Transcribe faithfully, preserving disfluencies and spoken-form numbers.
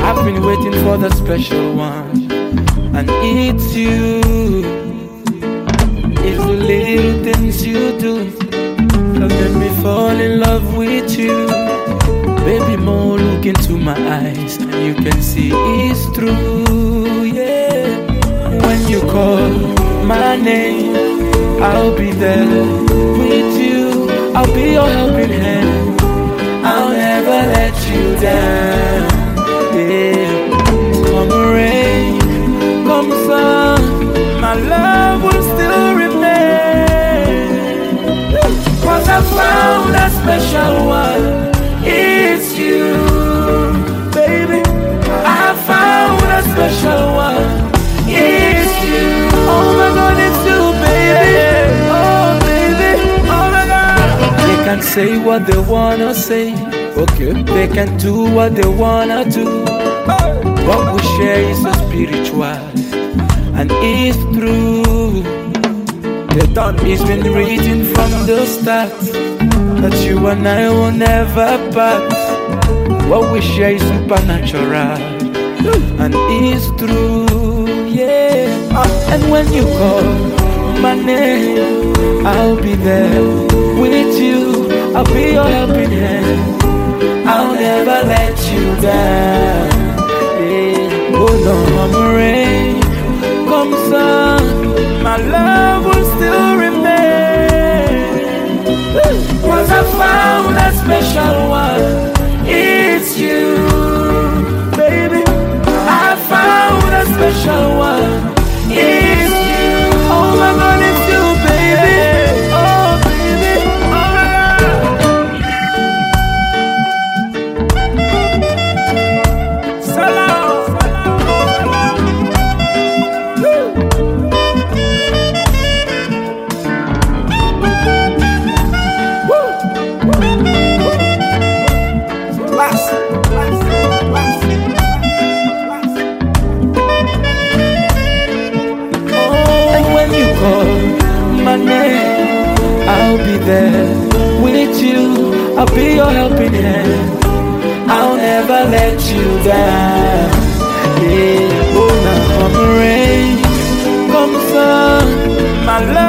I've been waiting for the special one, and it's you. It's the little things you do that make me fall in love with you. Baby, more look into my eyes and you can see it's true, yeah. When you call my name, I'll be there with you. I'll be your helping hand, I'll never let you down, yeah. Come rain, come sun, my love will still remain. Cause I found a special one, it's you, baby. I found a special one, it's you. Oh my God, it's you, baby. Oh baby, oh my God. They can say what they wanna say, okay. They can do what they wanna do. What we share is so spiritual, and it's true. The thought is been written from the start, that you and I will never part. What we share is supernatural, and it's true, yeah. And when you call my name, I'll be there with you. I'll be your helping hand, I'll never let you down, yeah. Oh no, come rain, come sun, my love will still remain. Cause I found a special one, it's you, baby. I found a special one, it's you. Oh my God, it's you, baby. Oh baby, oh my God. Salam, my name, I'll be there with you. I'll be your helping hand, I'll never let you down, yeah. Oh now come rain, come sun, my love